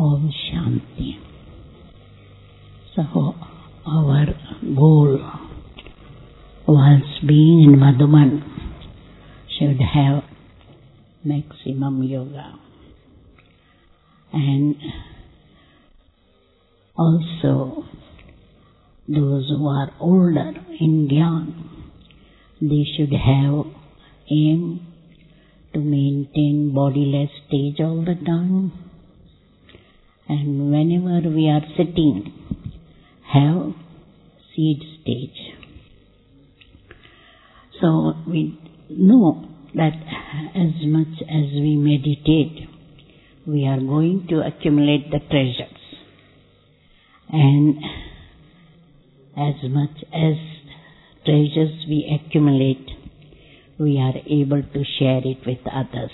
Om Shanti. So, our goal was being in Madhuban should have maximum yoga. And also, those who are older in Dhyan, they should have aim to maintain bodiless stage all the time. And whenever we are sitting, have seed stage. So we know that as much as we meditate, we are going to accumulate the treasures. And as much as treasures we accumulate, we are able to share it with others.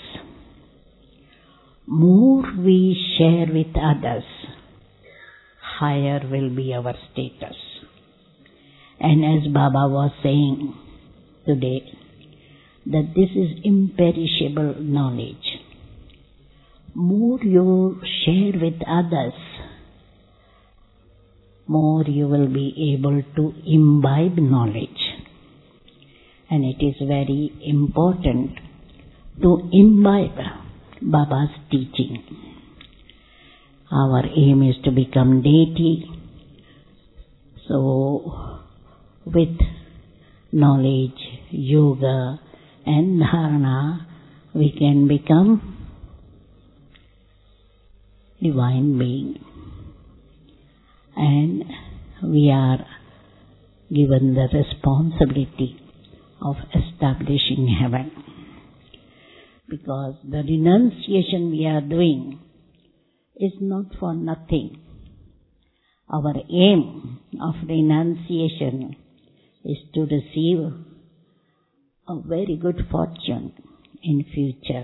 More we share with others, higher will be our status. And as Baba was saying today, that this is imperishable knowledge. More you share with others, more you will be able to imbibe knowledge. And it is very important to imbibe Baba's teaching. Our aim is to become deity. So, with knowledge, yoga and dharana, we can become divine being. And we are given the responsibility of establishing heaven. Because the renunciation we are doing is not for nothing. Our aim of renunciation is to receive a very good fortune in future.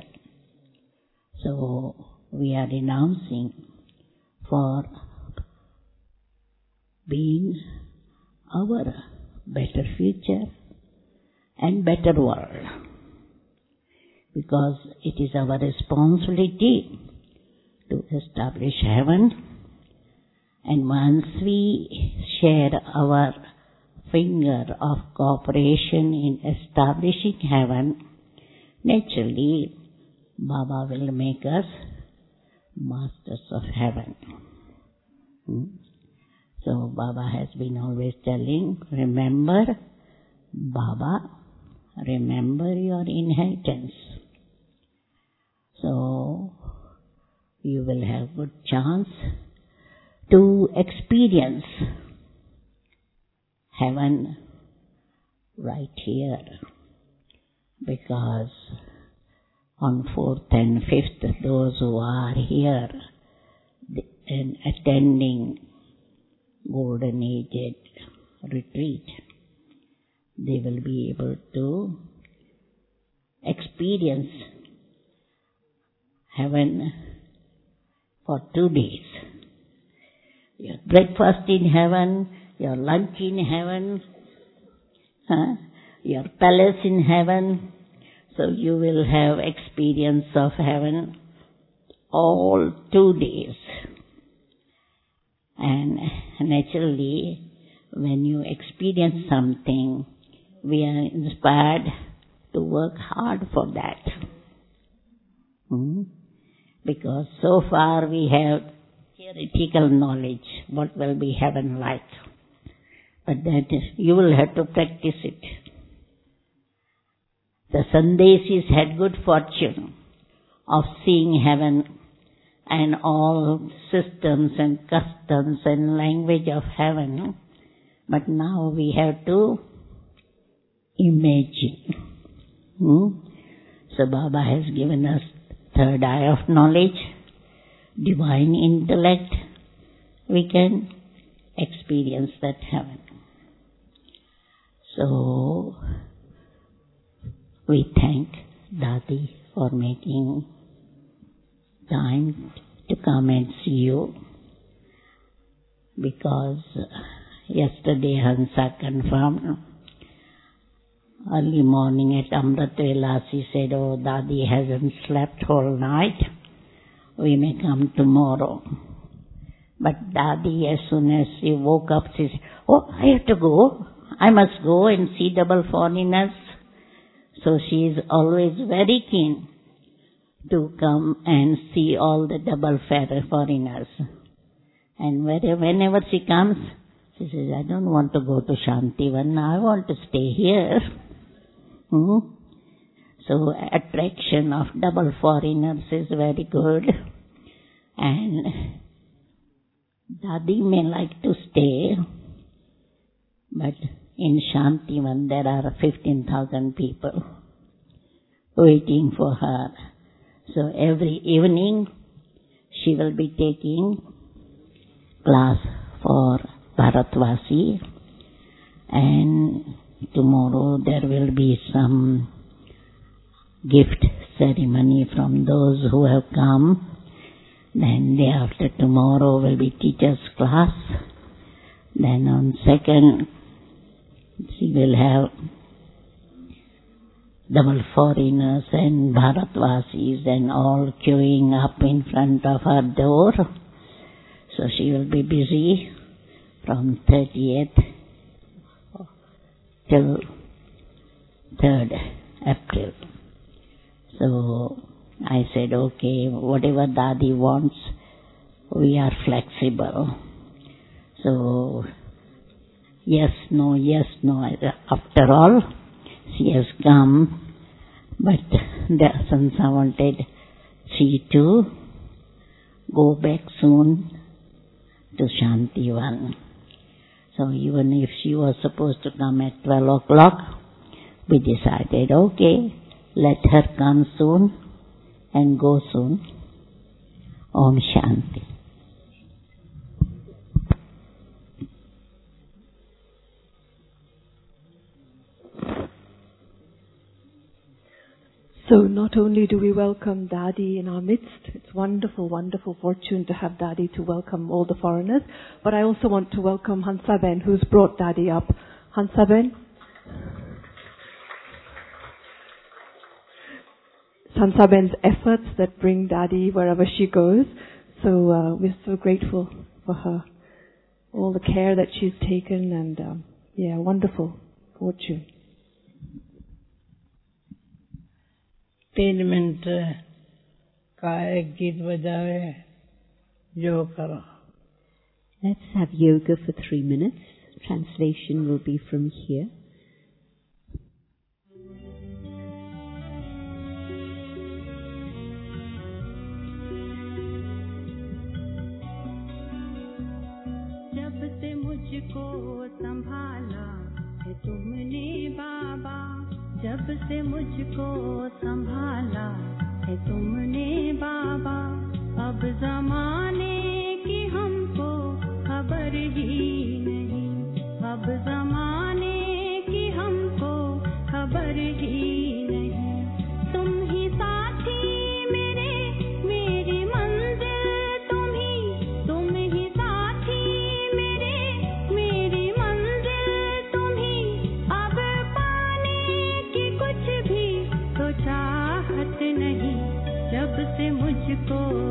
So we are renouncing for being our better future and better world. Because it is our responsibility to establish heaven. And once we share our finger of cooperation in establishing heaven, naturally Baba will make us masters of heaven. So Baba has been always telling, remember Baba, remember your inheritance. So you will have good chance to experience heaven right here. Because on 4th and 5th, those who are here and attending Golden Age retreat, they will be able to experience heaven for 2 days. Your breakfast in heaven, your lunch in heaven, your palace in heaven. So you will have experience of heaven all 2 days. And naturally, when you experience something, we are inspired to work hard for that. Because so far we have theoretical knowledge, what will be heaven like. But that you will have to practice it. The Sandesis had good fortune of seeing heaven and all systems and customs and language of heaven. But now we have to imagine. So Baba has given us third eye of knowledge, divine intellect. We can experience that heaven. So we thank Dadi for making time to come and see you. Because yesterday Hansa confirmed, early morning at Amrit Vela, she said, oh, Dadi hasn't slept whole night. We may come tomorrow. But Dadi, as soon as she woke up, she said, "Oh, I have to go. I must go and see double foreigners." So she is always very keen to come and see all the double foreigners. And whenever she comes, she says, "I don't want to go to Shantivan. I want to stay here." So attraction of double foreigners is very good. And Dadi may like to stay, but in Shantivan there are 15,000 people waiting for her. So every evening she will be taking class for Bharatvasi, and tomorrow there will be some gift ceremony from those who have come. Then day after tomorrow will be teacher's class. Then on second she will have double foreigners and Bharatvasis and all queuing up in front of her door. So she will be busy from 30th till 3rd April. So I said, okay, whatever Dadi wants, we are flexible. So yes, no. After all, she has come, but the Sansa wanted she to go back soon to Shantivan. So even if she was supposed to come at 12 o'clock, we decided, okay, let her come soon and go soon. Om Shanti. So not only do we welcome Dadi in our midst, it's wonderful, wonderful fortune to have Dadi to welcome all the foreigners, but I also want to welcome Hansaben, who's brought Dadi up. Hansaben? Hansaben's efforts that bring Dadi wherever she goes. So we're so grateful for her, all the care that she's taken, and wonderful fortune. 3 minute का एक गीत बजावे जो करो. Let's have yoga for 3 minutes. Translation will be from here. जब से मुझको संभाला है तुमने बाबा, जब से मुझको संभाला है तुमने बाबा, अब ज़माने की हमको खबर ही नहीं, अब ज़माने की हमको खबर ही नहीं. तुम ही साथी मेरे, मेरी मंजिल तुम ही साथी मेरे, मेरी मंजिल तुम ही. अब पाने कुछ भी तो चाहत नहीं, जब से मुझको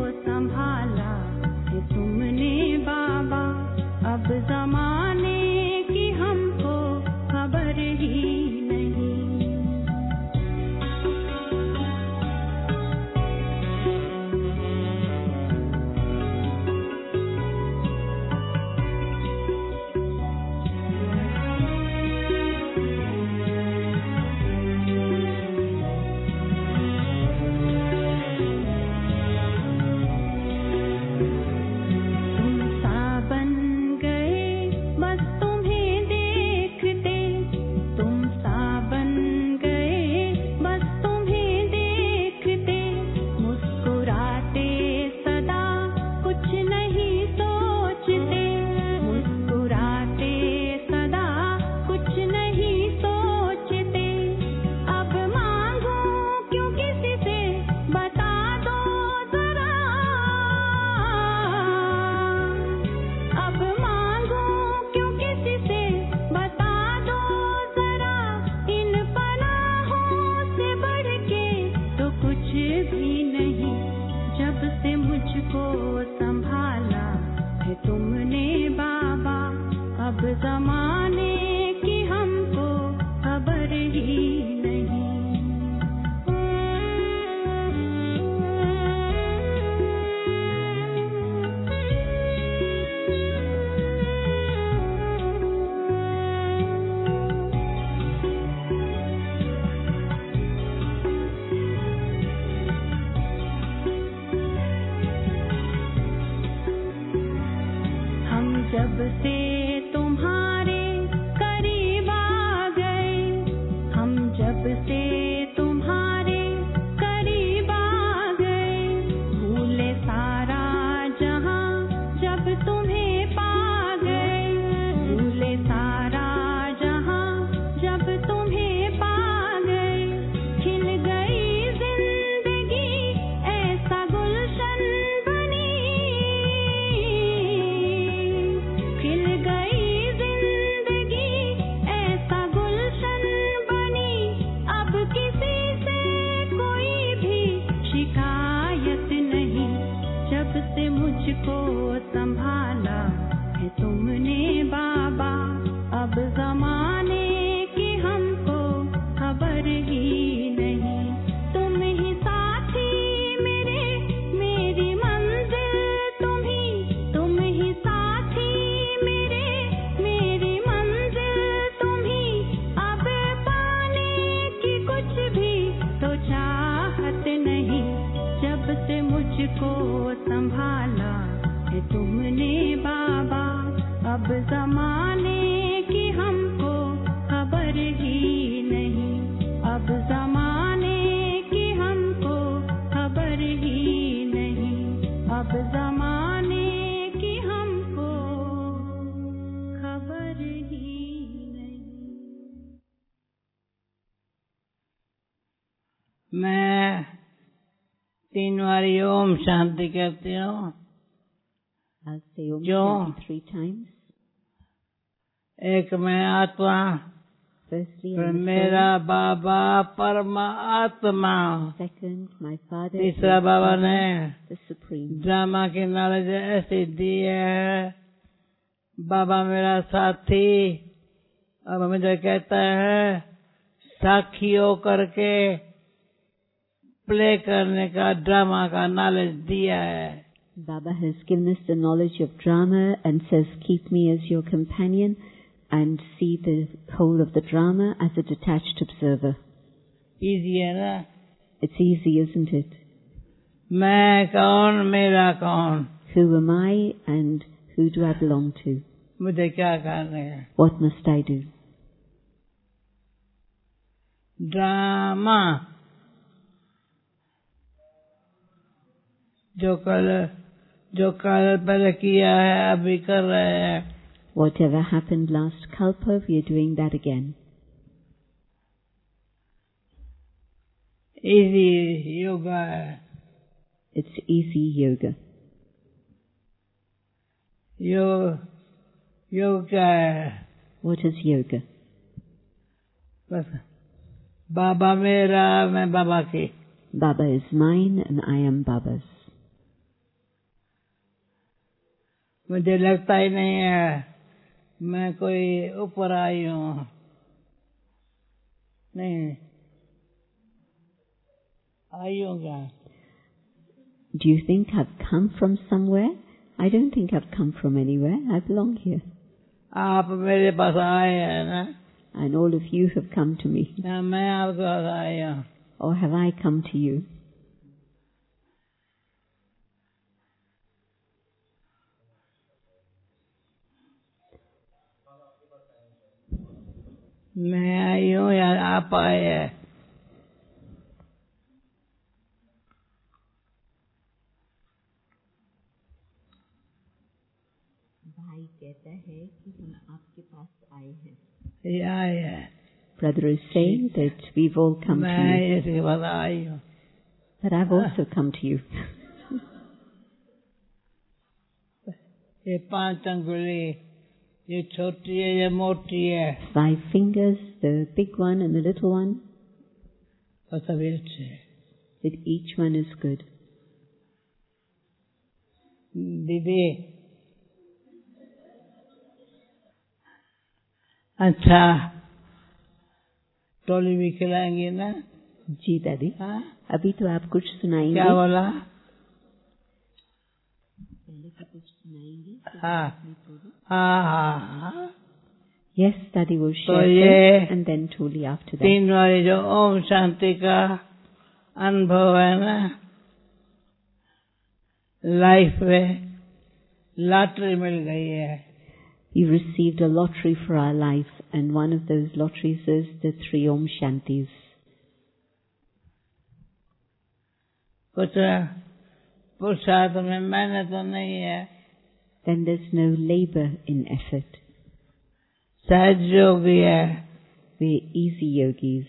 मुझको संभाला है तुमने बाबा, अब जमाने की हमको खबर ही नहीं। तुम ही साथी मेरे, मेरी मंजिल तुम ही साथी मेरे, मेरी मंजिल तुम ही। अब पाने की कुछ भी तो चाहत नहीं, जब से मुझको संभाला है तुमने बाबा, अब जमाने की हमको खबर ही नहीं, अब जमाने की हमको खबर ही नहीं, अब जमाने की हमको खबर ही नहीं। मैं 3 बारी ओम शांति कहती हूँ। I'll say Om क्यों? Shanti 3 times. एक मैं आत्मा, Firstly, फिर I'm the मेरा बाबा परमात्मा, soul. Second, my Father, तीसरा बाबा ने the Supreme. ड्रामा की नॉलेज ऐसी दी है। बाबा मेरा साथी, अब मुझे कहता है साक्षी होकर के प्ले करने का, ड्रामा का नॉलेज दिया है। Baba has given us the knowledge of drama and says, keep me as your companion and see the whole of the drama as a detached observer. Easy है ना? It's easy, isn't it? मैं कौन, मेरा कौन, Who am I and who do I belong to? मुझे क्या करना है? What must I do? Drama जो कल पहले किया है अभी कर रहे हैं। Whatever happened last Kalpa, we are doing that again. Easy yoga है। It's easy yoga. योग क्या है? What is yoga? बस बाबा मेरा, मैं बाबा की। Baba is mine and I am Baba's. मुझे लगता ही नहीं है मैं कोई ऊपर आई हूँ। नहीं आई हूँ क्या? Do you think I've come from somewhere? I don't think I've come from anywhere. I belong here. आप मेरे पास आए हैं ना? And all of you have come to me. या मैं आपके पास आई हूँ? Or have I come to you? मैं आई हूँ या आप आए हैं? भाई कहता है कि हम आपके पास आए हैं. ये आए हैं। Brother is saying that we've all come to मैं you. इसके बाद आई हूँ। But I've also come to you. ये 5 अंगुली, ये छोटी है, ये मोटी है, 5 fingers, the big one and the little one. और सभी अच्छे हैं। That each one is good. दीदी अच्छा टोली भी खिलाएंगी ना? जी दादी. हाँ? अभी तो आप कुछ सुनाएंगे. क्या बोला? पहले तो कुछ सुनाएंगे. हाँ हाँ हाँ। Yes, Daddy will तो share ये first and then Tuli after that. 3 बारी जो ओम शांति का अनुभव है ना, लाइफ में लॉटरी मिल गई है। We received a lottery for our life, and one of those lotteries is the 3 Om Shantis. कुछ पुरुषार्थ में मेहनत तो नहीं है। Then there's no labor in effort. सहज योगी है। We're easy yogis.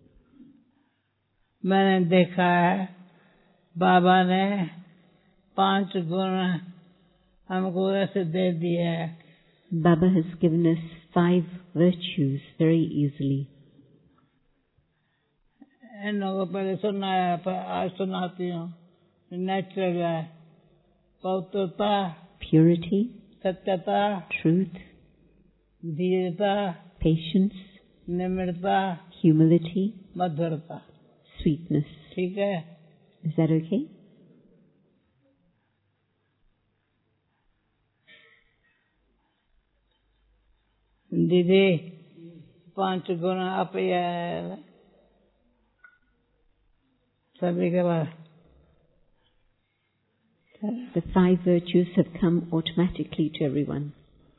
मैंने देखा है बाबा ने 5 गुण हमको ऐसे दे दिए हैं। Baba has given us 5 virtues very easily. इन लोगों को पहले सुनाया, पर आज सुनाती हूँ। नेचुरल है, पवित्रता, purity, सत्यता, truth, धीरता, patience, निम्रता, humility, मधुरता। sweetness. ठीक है? Is that okay? दीदी 5 गुण आप ही है सभी के पास। The 5 virtues have come automatically to everyone.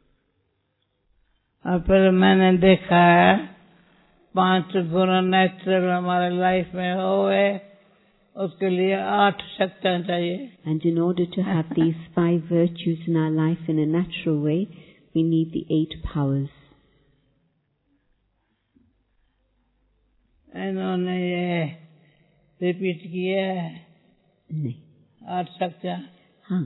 और फिर मैंने देखा है 5 गुण नेचुरल हमारे लाइफ में होए उसके लिए 8 शक्तियाँ चाहिए। And in order to have these 5 virtues in our life in a natural way, we need the 8 powers. इन्होंने ये रिपीट किए है नहीं। 8 शक्तियाँ। हाँ।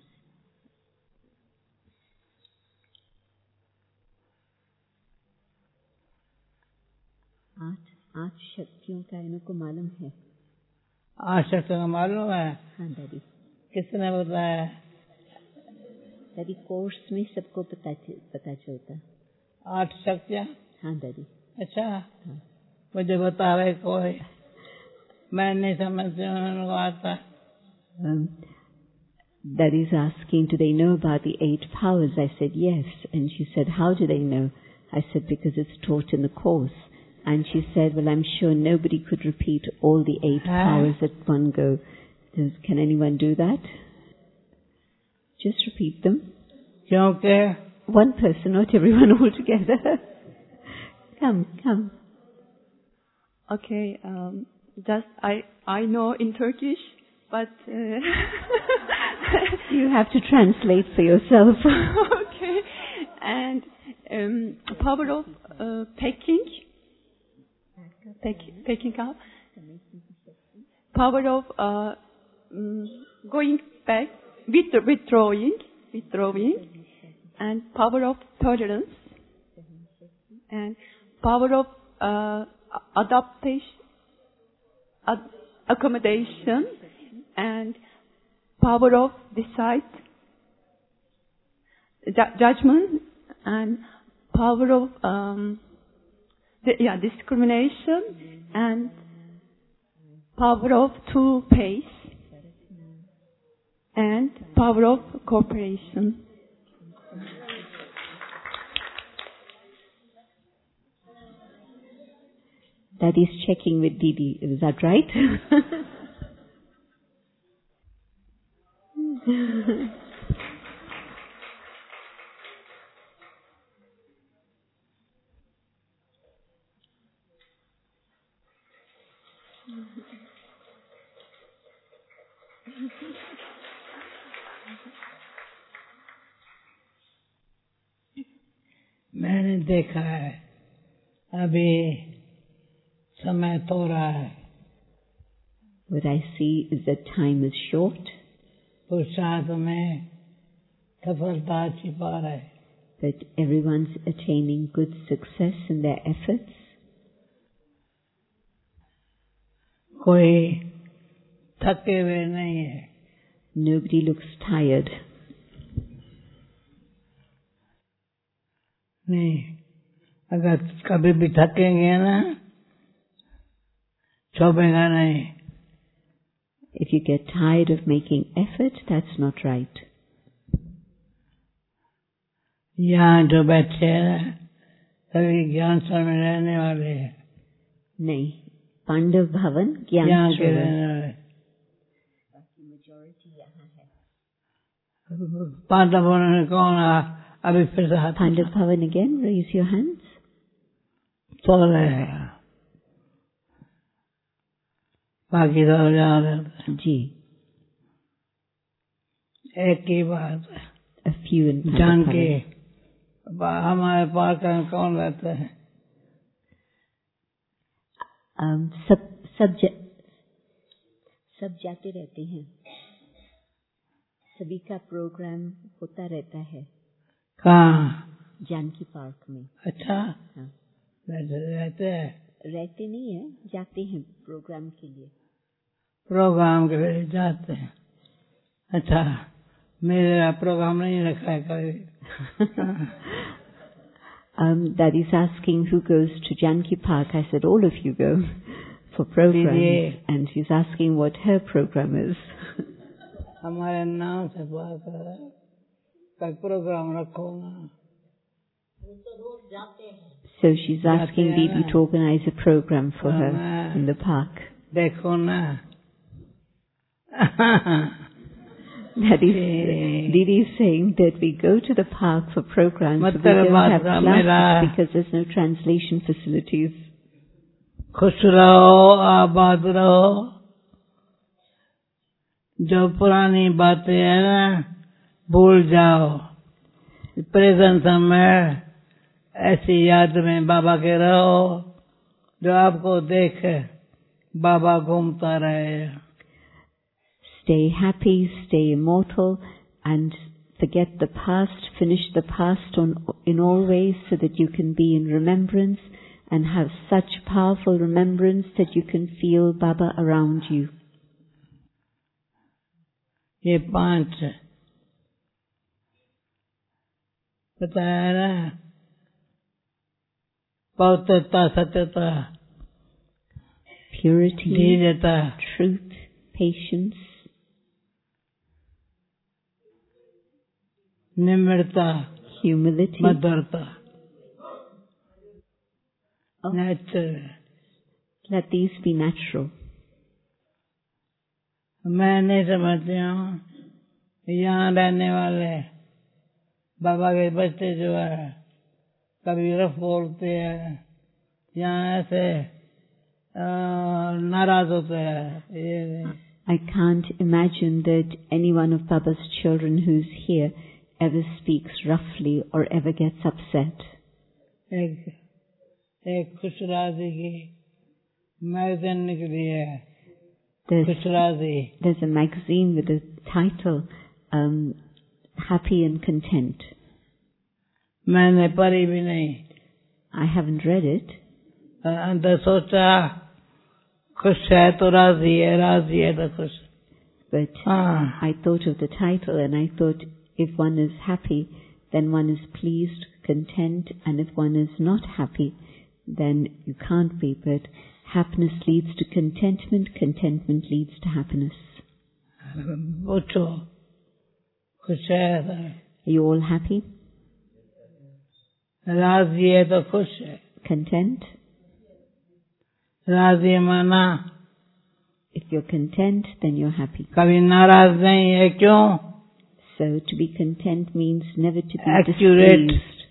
8 शक्तियों का इनको मालूम है। 8 शक्तियों का मालूम है? हाँ दादी। किसने बताया? दादी कोर्स में सबको पता चलता। 8 शक्तियाँ? हाँ दादी। अच्छा। हाँ। मुझे बता रहे कोई, मैं नहीं समझती उनको आता। Daddy's asking, do they know about the 8 powers? I said yes, and she said, how do they know? I said, because it's taught in the course. And she said, well, I'm sure nobody could repeat all the 8 powers at one go. Can anyone do that? Just repeat them. Okay. One person, not everyone all together. Come. Okay, just I know in Turkish, but you have to translate for yourself. Okay, and power of packing up, power of going back, withdrawing, and power of tolerance, and power of accommodation, and power of judgment, and power of discrimination, and power of two pace, and power of cooperation. Daddy's checking with Didi. Is that right? मैंने देखा है अभी समय थोड़ा है। What I see is that time is short. पुरुषार्थ में सफलता छिपा रहे। But everyone's attaining good success in their efforts. कोई थके हुए नहीं है। Nobody looks tired. नहीं, अगर कभी भी थकेंगे ना, छोड़ेगा नहीं। If you get tired of making effort, that's not right. यहाँ जो बैठे हैं सभी ज्ञान सरोवर में रहने वाले हैं। नहीं, पांडव भवन ज्ञान के रहने वाले। पांडव भवन में कौन अभी फिर से हाथ? Pandav Bhavan again, raise your hands. सो रहे हैं, बाकी सब जा रहे हैं। जी। एक ही बात है। A few in Pandav जान Bhavan. के हमारे पास कौन रहते हैं? सब जाते रहते हैं। सभी का प्रोग्राम होता रहता है। कहाँ? जानकी पार्क में। अच्छा। हाँ। रहते हैं? रहते नहीं है, जाते हैं प्रोग्राम के लिए। प्रोग्राम के लिए जाते हैं। अच्छा, मेरा प्रोग्राम नहीं रखा है कभी. Daddy's asking who goes to Janki Park. I said all of you go for programs, and she's asking what her program is. हमारे नाम से बात है, कल प्रोग्राम रखो ना. So she's asking Didi to organize a program for her in the park. देखो ना. Didi is saying that we go to the park for programs, but we don't have classes because there's no translation facilities. खुश रहो, आबाद रहो. जो पुरानी बातें हैं ना, भूल जाओ. प्रेजेंट समय ऐसी याद में बाबा के रहो, जो आपको देखे बाबा घूमता रहे. Stay happy, stay immortal, and forget the past, finish the past in all ways so that you can be in remembrance and have such powerful remembrance that you can feel Baba around you. ये 5 बताया ना, पवित्रता, सत्यता, purity, धीरता, truth, patience, निम्रता, humility, मधुरता, natural. Let these be natural. मैं नहीं समझती हूँ, यहाँ रहने वाले बाबा के बच्चे जो है कभी रफ बोलते हैं, यहाँ ऐसे नाराज होते हैं. I can't imagine that any one of Baba's children who's here ever speaks roughly or ever gets upset. एक खुश राजी की मैगजीन निकली है. खुश राजी. There's a magazine with the title Happy and Content. मैंने पढ़ी भी नहीं. I haven't read it. अंदर सोचा खुश है तो राजी है तो खुश. But I thought of the title and I thought if one is happy, then one is pleased, content, and if one is not happy, then you can't be. But happiness leads to contentment, contentment leads to happiness. पूछो खुश है. Are you all happy? राजी है तो खुश है. Content? राजी माना. If you're content, then you're happy. कभी नाराज नहीं है. क्यों? So to be content means never to be accurate, displeased,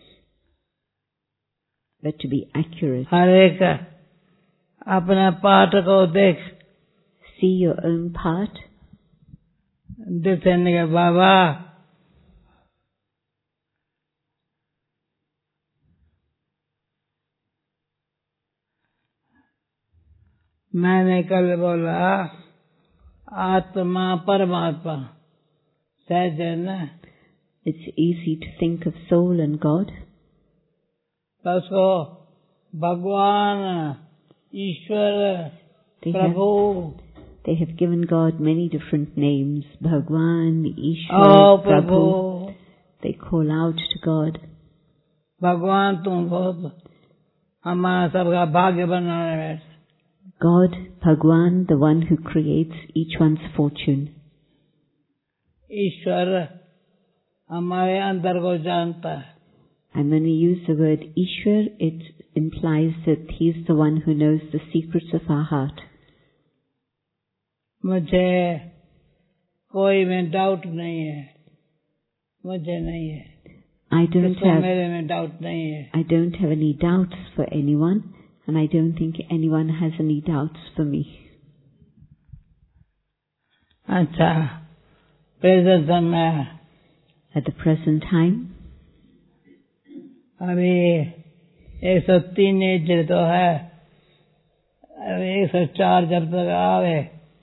but to be accurate. हर एक अपना पार्ट को देख. See your own part. देखने के बाबा मैंने कल बोला आत्मा परमात्मा सहज है ना. It's easy to think of soul and God. तो उसको भगवान, ईश्वर, प्रभु. They have given God many different names. Bhagwan, Ishwar, Prabhu. They call out to God. भगवान तुम बहुत हमारा सबका भाग्य बना रहे. God, Bhagwan, the one who creates each one's fortune. ईश्वर हमारे अंदर को जानता है. And when we use the word Ishwar, it implies that He's the one who knows the secrets of our heart. मुझे कोई में डाउट नहीं है. मुझे नहीं है. I don't have any doubts for anyone, and I don't think anyone has any doubts for me. अच्छा, present समय. At the present time, अभी 103 एज तो है. अभी 104 जब तक आवे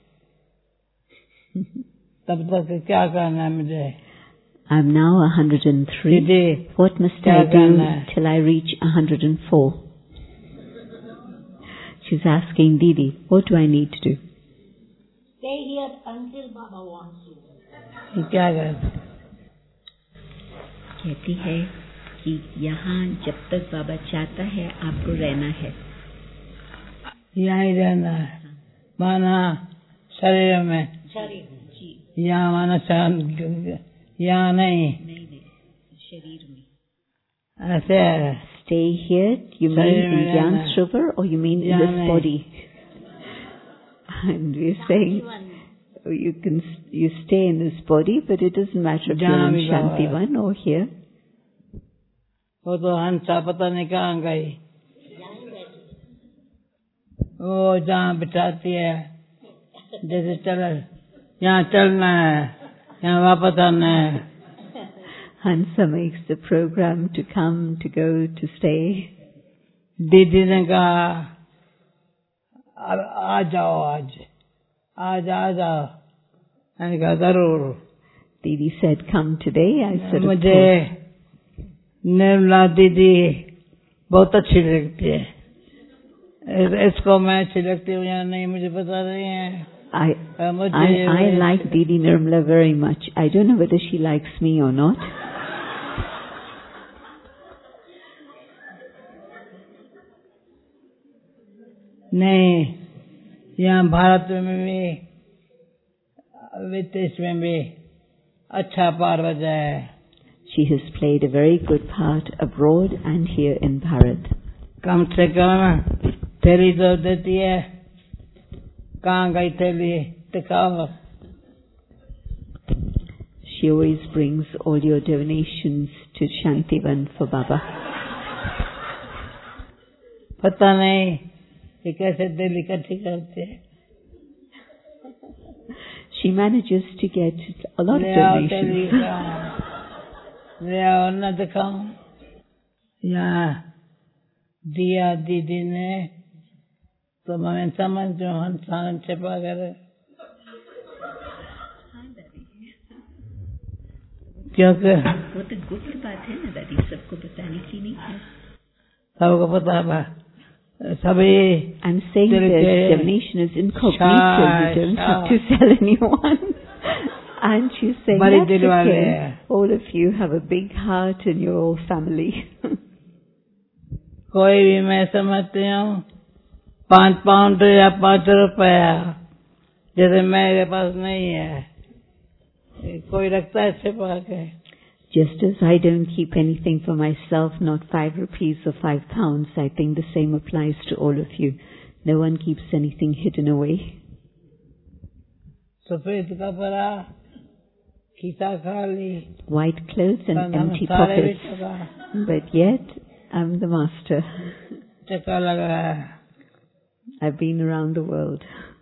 तब तक क्या करना है मुझे? I'm now 103. What must I do till I reach 104? She's asking Didi, what do I need to do? Stay here until Baba wants you. क्या कहते? कहती है कि यहाँ जब तक बाबा चाहता है आपको रहना है, यहाँ ही रहना है, माना शरीर में, यहाँ माना यहाँ नहीं, शरीर में. ऐसे है. Stay here, you mean in Gyan Shrovar or you mean in this body? And we're saying you stay in this body, but it doesn't matter if you're in Shantivan or here. वो तो हंसा पता नहीं कहाँ गई, वो जहाँ बिठाती है, जैसे चल, यहाँ चलना है, यहाँ वापस आना है. Hansa makes the program to come, to go, to stay. दीदी ने कहा आ जाओ, आज आ जाओ. मैंने कहा जरूर. Didi said, come today. I said, मुझे निर्मला दीदी बहुत अच्छी लगती है. इसको मैं अच्छी लगती हूँ या नहीं मुझे पता नहीं है. I like Didi Nirmala very much. I don't know whether she likes me or not. नहीं, यहाँ भारत में भी विदेश में भी अच्छा पार बजा है. She has played a very good part abroad and here in Bharat. कम से कम थैली तो देती है. कहाँ गई थैली दिखाओ. She always brings all your donations to Shantivan for Baba. पता नहीं कि कैसे दिल इकट्ठी करते हैं. She manages to get a lot of donations. ले आओ न दिखाओ. यहाँ दिया दीदी ने तो मैं समझ जो हंसान छिपा कर. क्योंकि वो तो गुप्त बात है ना दादी, सबको बताने की नहीं है. सबको पता है. सभी I'm saying that donation is incognito. You don't have to tell anyone. And she's saying that's okay. All of you have a big heart and you're all family. कोई भी मैं समझती हूँ 5 पाउंड या 5 रुपया जैसे मेरे पास नहीं है, कोई रखता है छिपा के. Just as I don't keep anything for myself, not 5 rupees or 5 pounds, I think the same applies to all of you. No one keeps anything hidden away. सफेद कपड़ा, खीसा खाली, white clothes and empty pockets, but yet I'm the master. चक्का लगा है. I've been around the world.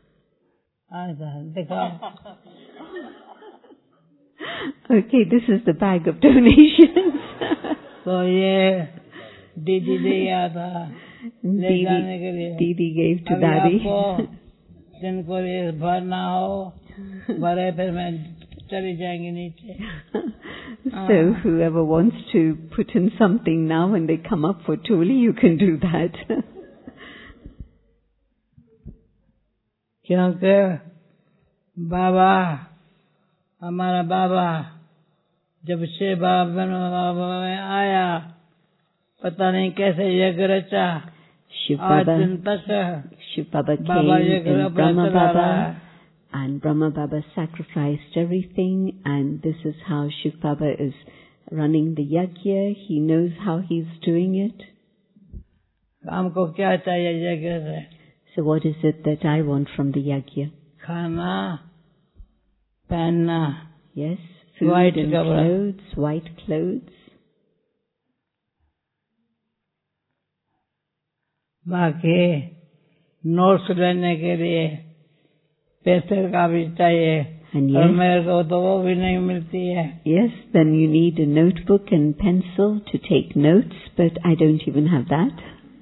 Okay, this is the bag of donations. तो ये दीदी दे गया था ले जाने के लिए. Didi gave to Daddy. जिनको ये भरना हो भरे, फिर मैं चली जाएंगी नीचे. So whoever wants to put in something now when they come up for Tuli, you can do that. क्योंकि बाबा, हमारा बाबा जब से बाबा में आया पता नहीं कैसे यज्ञ रचा. आज दिन तक Shiv Baba came in Brahma Baba, and Brahma Baba sacrificed everything, and this is how Shiv Baba is running the yajna. He knows how he's doing it. हमको क्या चाहिए यज्ञ से? So what is it that I want from the yajna? खाना, पहनना. Yes, food white and clothes, white clothes. बाकी notes लेने के लिए पैसे का भी चाहिए. Yes, और मेरे को तो वो भी नहीं मिलती है. Yes, then you need a notebook and pencil to take notes, but I don't even have that.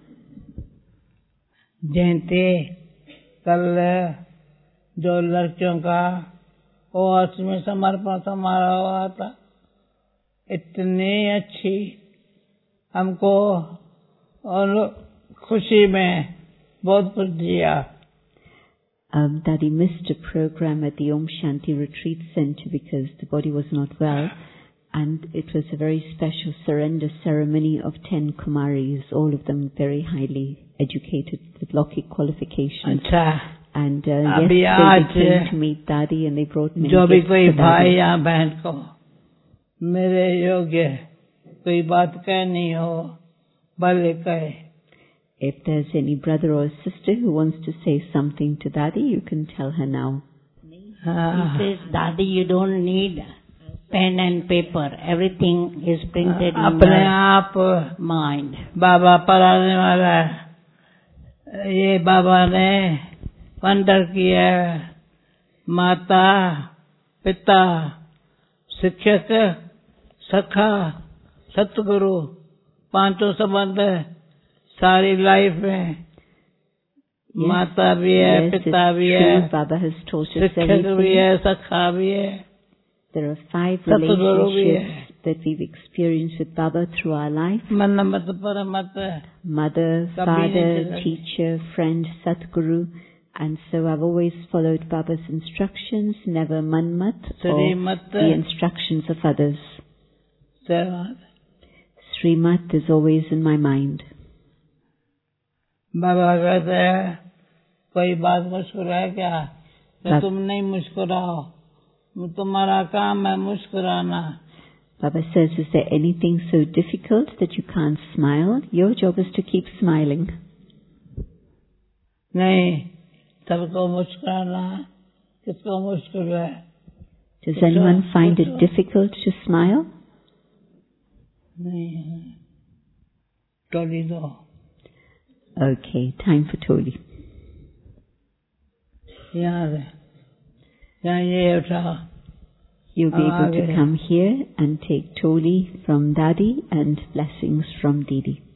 जयंती कल जो लड़कियों का और में समर्पण समारोह हुआ था, इतनी अच्छी हमको और खुशी में बहुत कुछ दिया. Daddy missed a program at the Om Shanti Retreat Center because the body was not well, and it was a very special surrender ceremony of 10 Kumaris, all of them very highly educated with Lokik qualifications. And yesterday they came to meet Daddy and they brought many जो भी gifts कोई for भाई Daddy. या बहन को मेरे योग्य कोई बात कहनी हो भले कहे. If there's any brother or sister who wants to say something to Daddy, you can tell her now. He says, Daddy, you don't need pen and paper. Everything is printed in अपने your आप mind. बाबा पढ़ाने वाला है. ये बाबा ने wonder किया. माता, पिता, शिक्षक, सखा, सतगुरु, पांचों संबंध सारी लाइफ में. माता भी है, Yes, पिता it's भी true. है, Baba has taught us शिक्षक भी everything. है, सखा भी है, There are 5 सतगुरु भी है. relationships that we've experienced with Baba through our life. मन मत पर मत. Mother, Kabhi father, nahi teacher, friend, Satguru. And so I've always followed Baba's instructions, never manmat or Srimat. the instructions of others. सेवा. Srimat is always in my mind. बाबा कहते हैं कोई बात मुश्किल है क्या? तो तुम नहीं मुस्कुराओ. तुम्हारा काम है मुस्कुराना. Baba says, is there anything so difficult that you can't smile? Your job is to keep smiling. नहीं, सबको मुस्कुराना. किसको मुश्किल है? Does anyone find it difficult to smile? नहीं. टोली दो. Okay, time for Toli. यहाँ से. यहाँ ये उठाओ. You'll be able to Okay. come here and take Toli from Daddy and blessings from Didi.